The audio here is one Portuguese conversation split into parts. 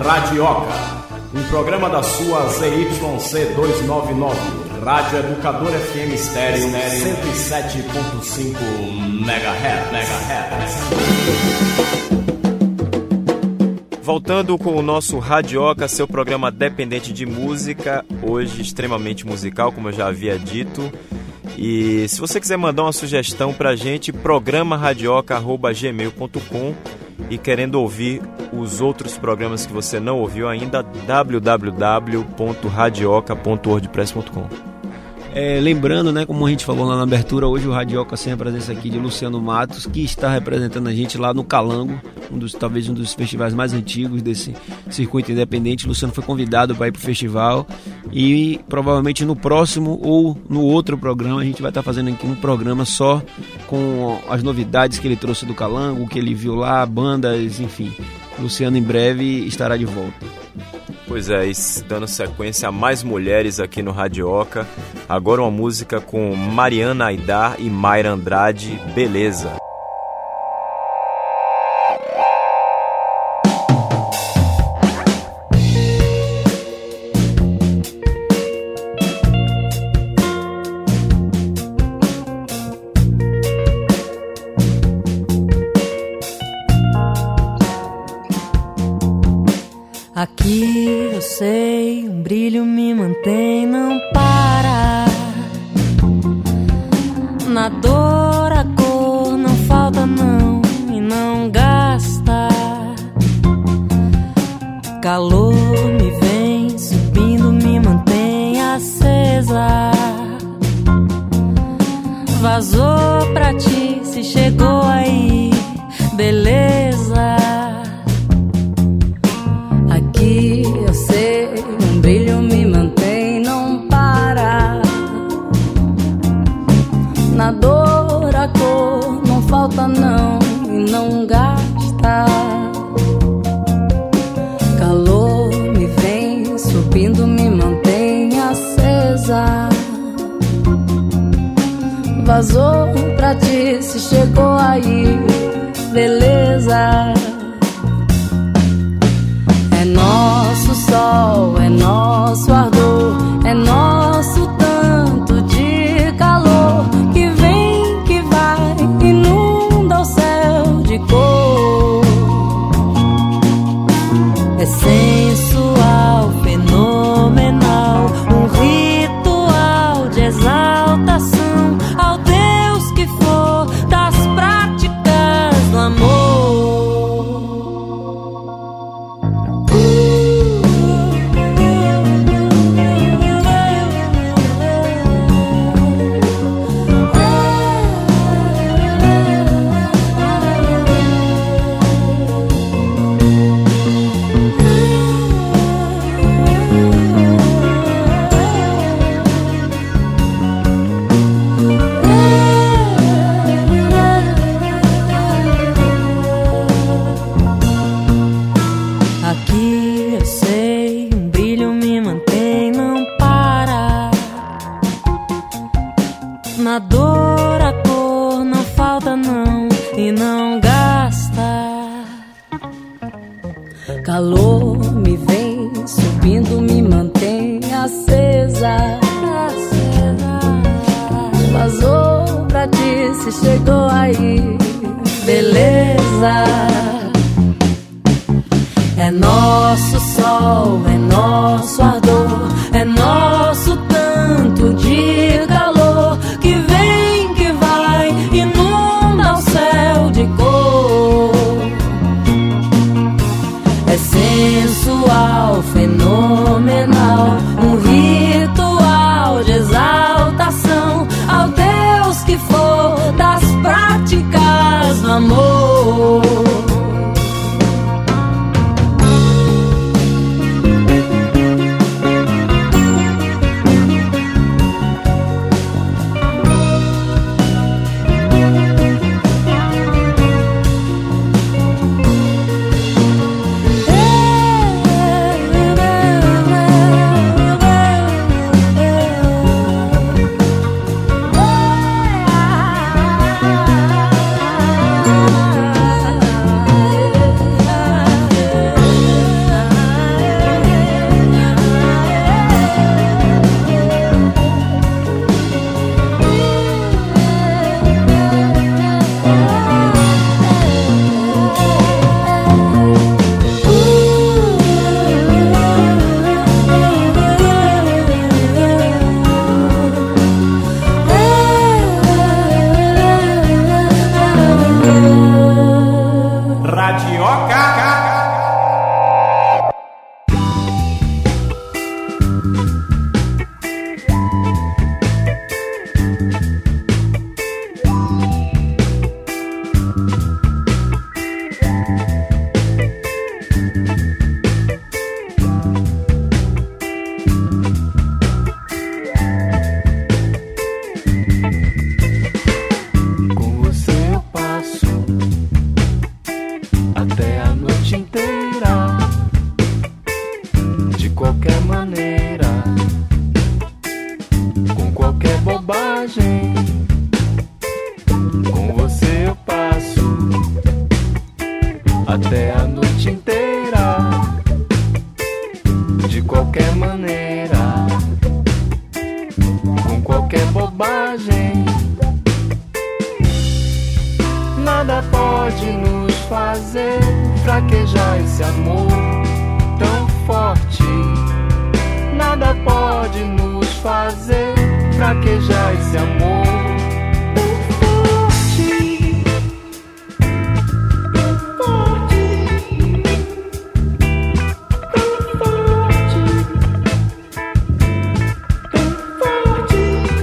Radioca, um programa da sua ZYC 299, Rádio Educador FM Estéreo 107.5 MHz. Voltando com o nosso Radioca, seu programa dependente de música, hoje extremamente musical, como eu já havia dito. E se você quiser mandar uma sugestão pra gente, programaradioca@gmail.com, e querendo ouvir os outros programas que você não ouviu ainda, www.radioca.wordpress.com. Lembrando, né, como a gente falou lá na abertura, hoje o Radioca tem a presença aqui de Luciano Matos, que está representando a gente lá no Calango, talvez um dos festivais mais antigos desse circuito independente. O Luciano foi convidado para ir para o festival e provavelmente no próximo ou no outro programa a gente vai estar fazendo aqui um programa só com as novidades que ele trouxe do Calango, o que ele viu lá, bandas, enfim. Luciano em breve estará de volta. Pois é, dando sequência a mais mulheres aqui no Radioca. Agora uma música com Mariana Aidar e Mayra Andrade, Beleza. Aqui eu sei, um brilho me mantém, não para. Na dor a cor não falta não e não gasta. Calor me vem subindo, me mantém acesa. Vazou pra ti, se chegou aí, beleza. Aqui eu sei, um brilho me mantém, não para. Na dor a cor não falta não e não gasta. Calor me vem subindo, me mantém acesa. Vazou pra ti, se chegou aí, beleza. É nosso sol, é nosso ardor, é nosso tanto de calor que vem, que vai, inunda o céu de cor. É sensual, fenomenal, um ritual de exaltação ao Deus que for das práticas do amor. Na dor a cor não falta não e não gasta. Calor me vem subindo, me mantém acesa. Vazou pra ti, se chegou aí, beleza. É nosso sol, é nosso ardor, é nosso tanto de calor que vem, que vai, inunda o céu de cor. É sensual, fenomenal, um ritual de exaltação ao Deus que for das práticas do amor. até a noite inteira, de qualquer maneira, com qualquer bobagem. Nada pode nos fazer fraquejar esse amor tão forte. Nada pode nos fazer fraquejar esse amor tão forte, tão forte, tão forte, tão forte,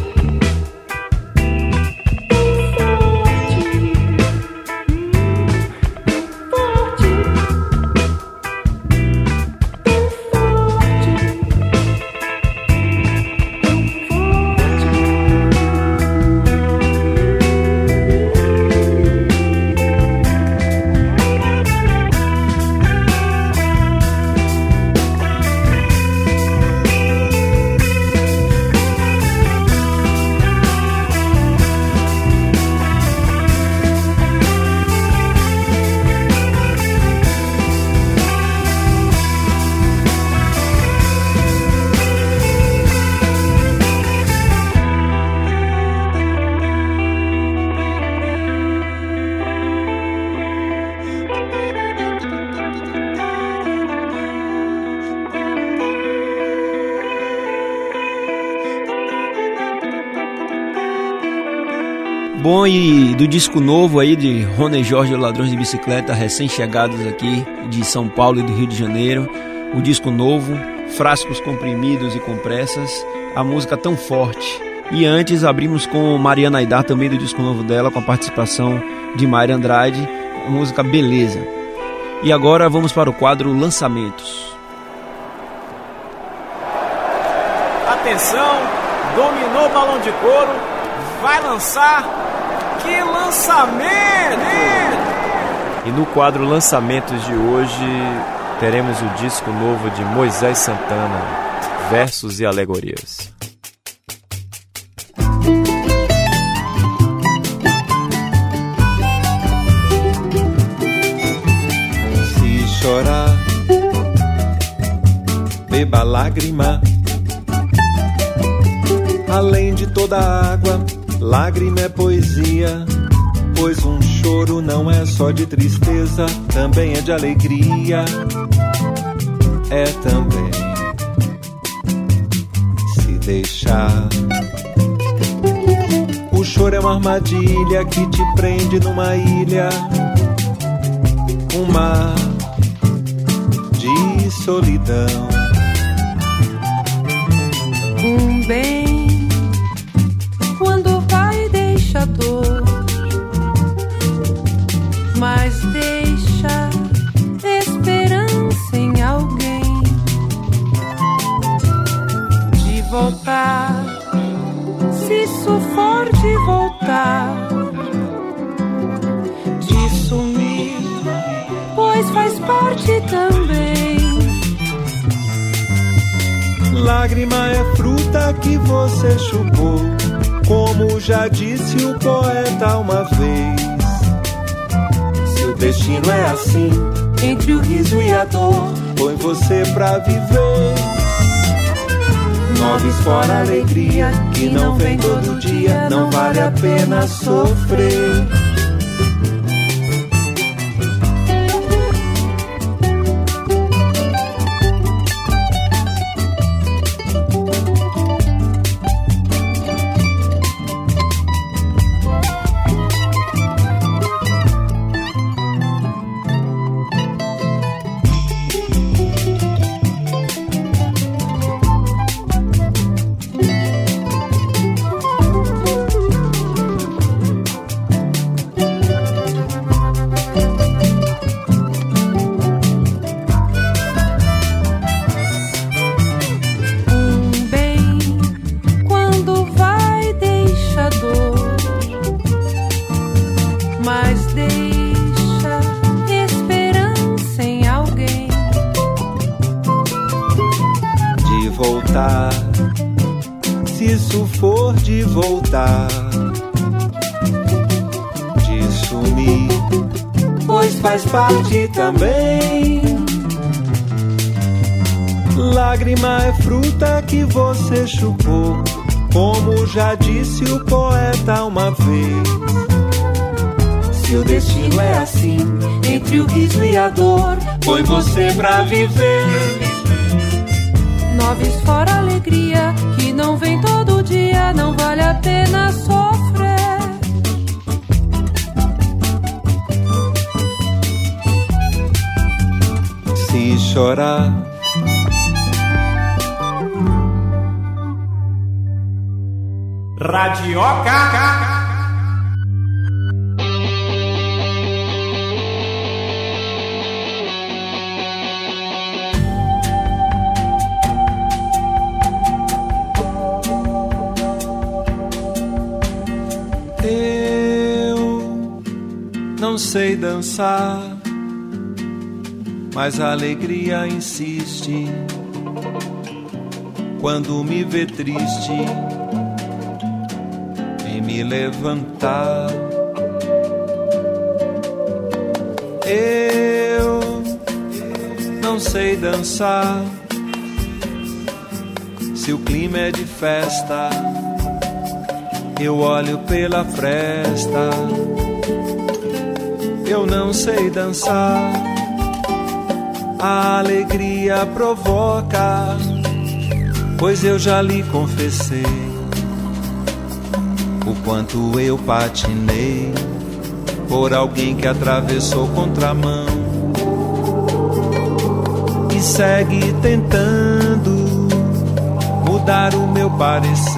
Bom, e do disco novo aí de Rony Jorge e Ladrões de Bicicleta, recém-chegados aqui de São Paulo e do Rio de Janeiro, o disco novo, Frascos Comprimidos e Compressas, a música Tão Forte. E antes abrimos com Mariana Aidar, também do disco novo dela, com a participação de Mayra Andrade, a música Beleza. E agora vamos para o quadro Lançamentos. Atenção, dominou o balão de couro, vai lançar. Que lançamento! E no quadro Lançamentos de hoje teremos o disco novo de Moisés Santana, Versos e Alegorias. Se chorar, beba lágrima. Além de toda água, lágrima é poesia, pois um choro não é só de tristeza, também é de alegria. É também se deixar. O choro é uma armadilha que te prende numa ilha, um mar de solidão. Um bem, quando vai deixa dor, mas deixa esperança em alguém de voltar, se isso for de voltar, de sumir, pois faz parte também. Lágrima é fruta que você chupou, como já disse o poeta uma vez. Seu destino é assim, entre o riso e a dor, põe você pra viver. Noves fora alegria, que não vem todo dia, não vale a pena sofrer. Se isso for de voltar, de sumir, pois faz parte também. Lágrima é fruta que você chupou, como já disse o poeta uma vez. Se o destino é assim, entre o riso e a dor, foi você pra viver. Noves fora alegria, que não vem todo dia, não vale a pena sofrer. Se chorar, Radioca. eu não sei dançar, mas a alegria insiste. Quando me vê triste, em me levantar. Eu não sei dançar, se o clima é de festa, eu olho pela fresta. Eu não sei dançar, a alegria provoca, pois eu já lhe confessei o quanto eu patinei por alguém que atravessou contramão e segue tentando mudar o meu parecer,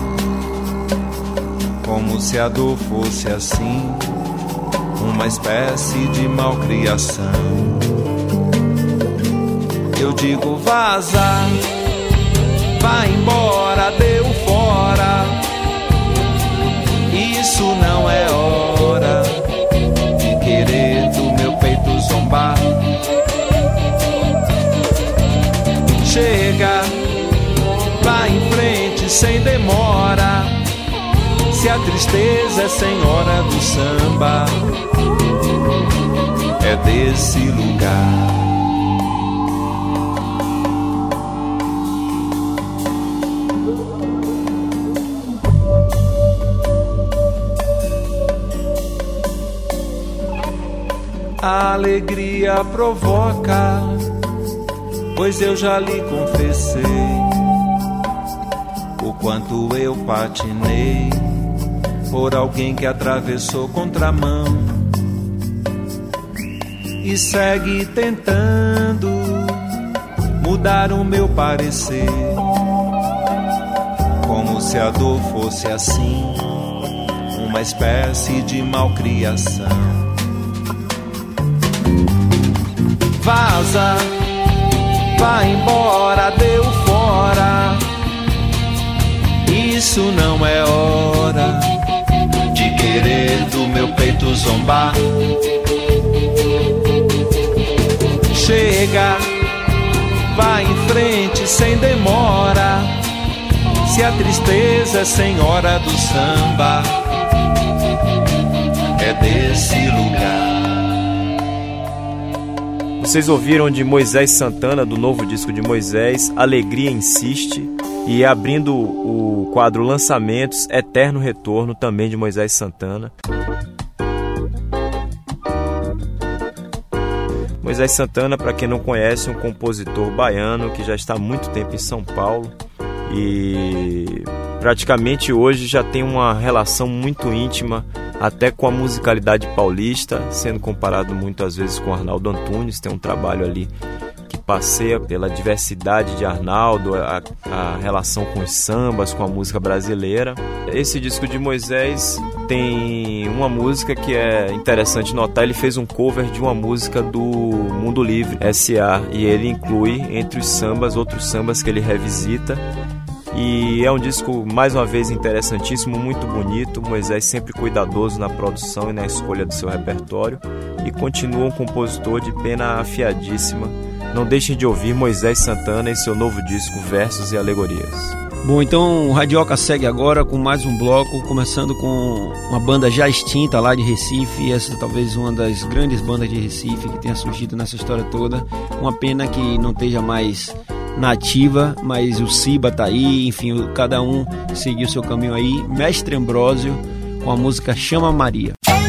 como se a dor fosse assim, uma espécie de malcriação. Eu digo vaza, vai embora, deu fora, isso não é hora de querer do meu peito zombar. Chega, vai em frente sem demora, se a tristeza é senhora do samba, é desse lugar. A alegria provoca, pois eu já lhe confessei o quanto eu patinei por alguém que atravessou contramão e segue tentando mudar o meu parecer, como se a dor fosse assim, uma espécie de malcriação. Vaza, vai embora, deu fora, isso não é hora de querer do meu peito zombar. Chega, vai em frente sem demora, se a tristeza é senhora do samba, é desse lugar. Vocês ouviram de Moisés Santana, do novo disco de Moisés, Alegria Insiste, e abrindo o quadro Lançamentos, Eterno Retorno, também de Moisés Santana. Moisés Santana, para quem não conhece, é um compositor baiano que já está há muito tempo em São Paulo e praticamente hoje já tem uma relação muito íntima até com a musicalidade paulista, sendo comparado muitas vezes com Arnaldo Antunes. Tem um trabalho ali que passeia pela diversidade de Arnaldo, a relação com os sambas, com a música brasileira. Esse disco de Moisés tem uma música que é interessante notar, ele fez um cover de uma música do Mundo Livre, S.A., e ele inclui entre os sambas outros sambas que ele revisita. E é um disco, mais uma vez, interessantíssimo, muito bonito. Moisés sempre cuidadoso na produção e na escolha do seu repertório, e continua um compositor de pena afiadíssima. Não deixem de ouvir Moisés Santana em seu novo disco Versos e Alegorias. Bom, então o Radioca segue agora com mais um bloco, começando com uma banda já extinta lá de Recife. Essa talvez uma das grandes bandas de Recife que tenha surgido nessa história toda. Uma pena que não esteja mais nativa, mas o Ciba tá aí, enfim, cada um seguiu seu caminho aí. Mestre Ambrósio com a música Chama Maria.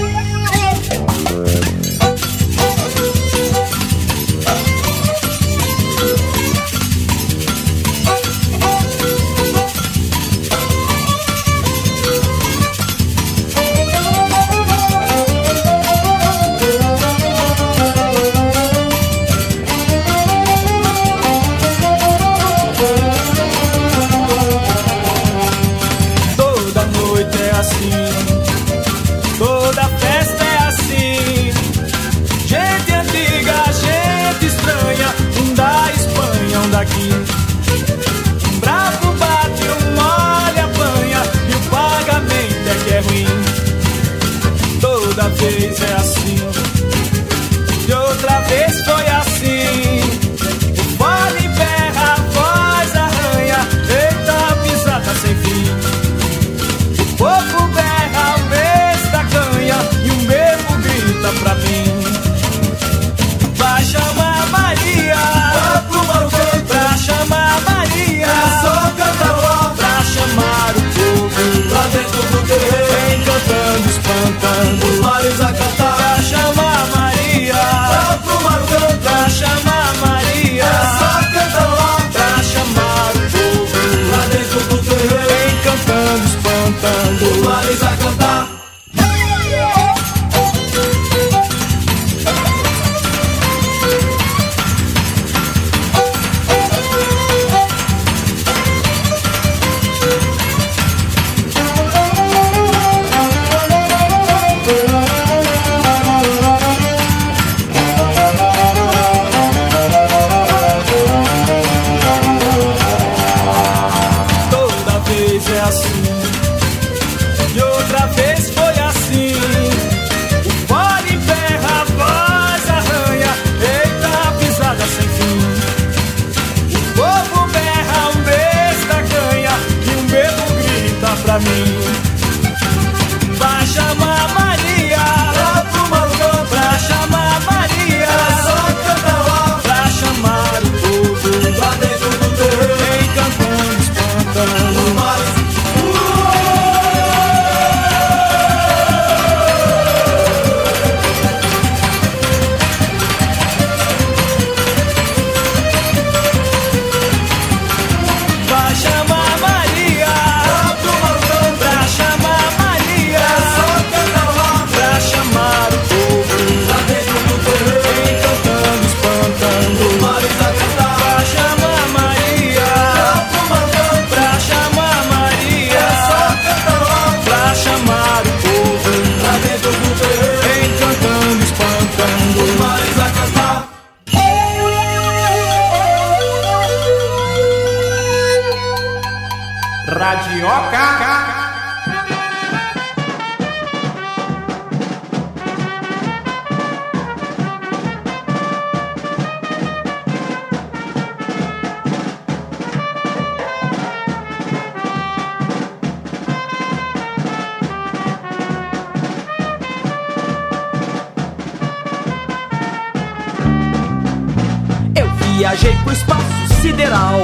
Viajei pro espaço sideral,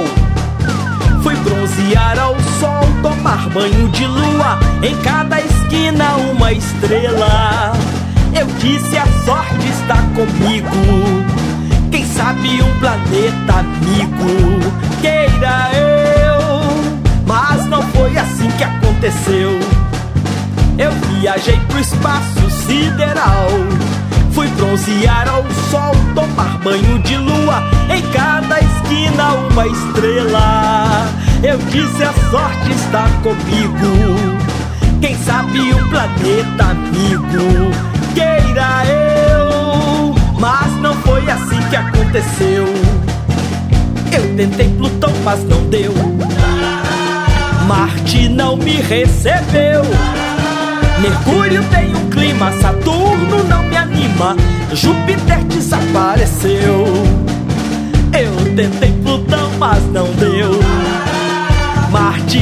fui bronzear ao sol, tomar banho de lua, em cada esquina uma estrela. Eu disse a sorte está comigo, quem sabe um planeta amigo queira eu. Mas não foi assim que aconteceu. Eu viajei pro espaço sideral, fui bronzear ao sol, tomar banho de lua, em cada esquina uma estrela. Eu disse a sorte está comigo, quem sabe um planeta amigo queira eu. Mas não foi assim que aconteceu. Eu tentei Plutão, mas não deu. Marte não me recebeu. Mercúrio tem um clima, Saturno não me anima, Júpiter desapareceu. Eu tentei Plutão, mas não deu. Marte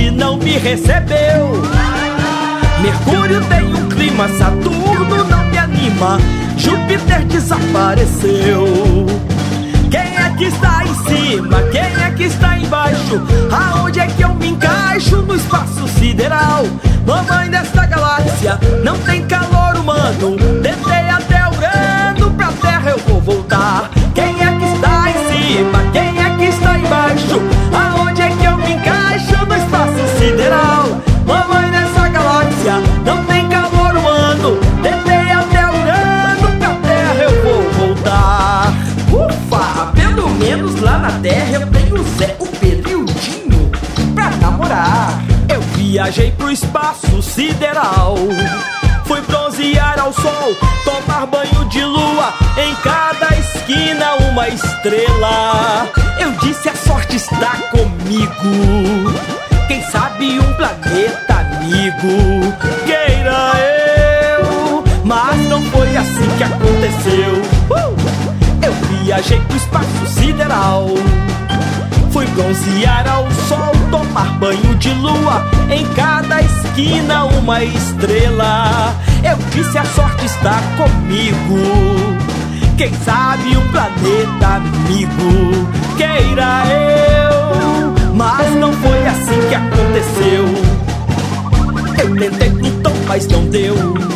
recebeu. Mercúrio tem um clima, Saturno não me anima, Júpiter desapareceu. Quem é que está em cima? Quem é que está embaixo? Aonde é que eu me encaixo no espaço sideral? Mamãe desta galáxia, não tem calor humano. Tentei até Urano, pra Terra eu vou voltar. Quem é que está em cima? Quem é que está embaixo? Aonde é que eu me encaixo no espaço sideral? Mamãe dessa galáxia, não tem calor humano. Tentei até Urano, pra Terra eu vou voltar. Ufa, pelo menos lá na Terra eu tenho o Zé, o Pedro e o Dinho pra namorar. Eu viajei pro espaço sideral, fui bronzear ao sol, tomar banho de lua, em cada esquina uma estrela. Eu disse a sorte está comigo, quem sabe um planeta amigo queira eu. Mas não foi assim que aconteceu. Eu viajei pro espaço sideral, fui bronzear ao sol, tomar banho de lua, em cada esquina uma estrela. Eu disse a sorte está comigo, quem sabe um planeta amigo queira eu. Mas não foi assim que aconteceu. Eu tentei Plutão, mas não deu.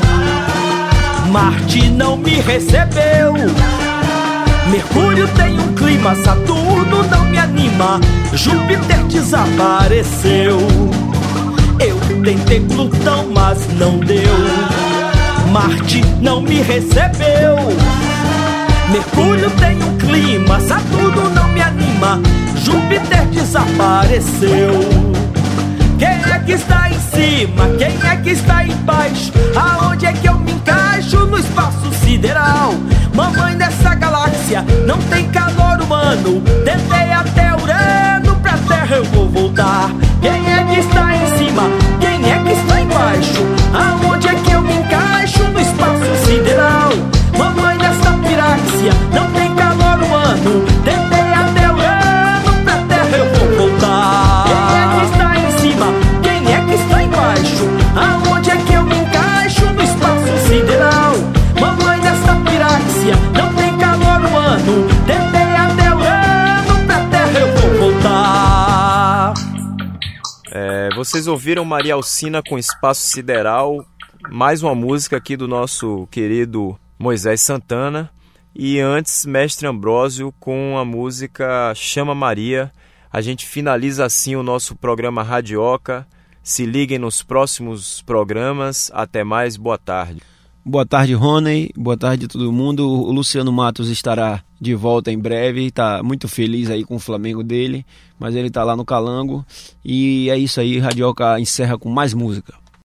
Marte não me recebeu. Mercúrio tem um clima, Saturno não me anima, Júpiter desapareceu. Eu tentei Plutão, mas não deu. Marte não me recebeu. Mercúrio tem um clima, Saturno não me anima, Júpiter desapareceu. Quem é que está em cima? Quem é que está embaixo? Aonde é que eu me encaixo no espaço sideral? Mamãe dessa galáxia, não tem calor humano. Tentei até Urano, pra Terra eu vou voltar. Quem é que está em cima? Quem é que está embaixo? Aonde é que eu me encaixo no espaço sideral? Mamãe dessa piráxia, não tem calor humano. Tentei até Urano, pra Terra eu vou voltar. Quem é que está em cima? Quem é que está embaixo? Aonde é que eu me encaixo no espaço sideral? Mamãe dessa piráxia, não tem calor humano. Tentei até Urano, pra Terra eu vou voltar. Vocês ouviram Maria Alcina com Espaço Sideral, mais uma música aqui do nosso querido Moisés Santana. E antes, Mestre Ambrósio com a música Chama Maria. A gente finaliza assim o nosso programa Radioca. Se liguem nos próximos programas. Até mais, boa tarde. Boa tarde, Rony. Boa tarde a todo mundo. O Luciano Matos estará de volta em breve. Está muito feliz aí com o Flamengo dele, mas ele está lá no Calango. E é isso aí, Radioca encerra com mais música.